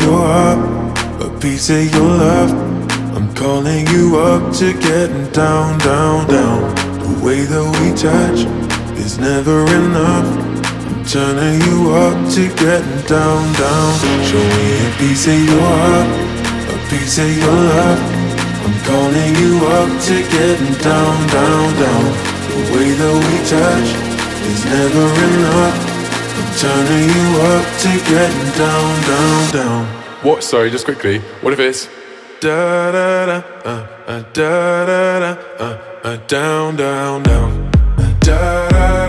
your heart, a piece of your love. I'm calling you up to getting down, down, down. The way that we touch is never enough. I'm turning you up to getting down, down. Show me a piece of your heart, a piece of your love. I'm calling you up to getting down, down, down. The way that we touch is never enough. I'm turning you up to getting down, down, down. What? Sorry, just quickly. What if it's Da da da, da da da, down, down, down. Da da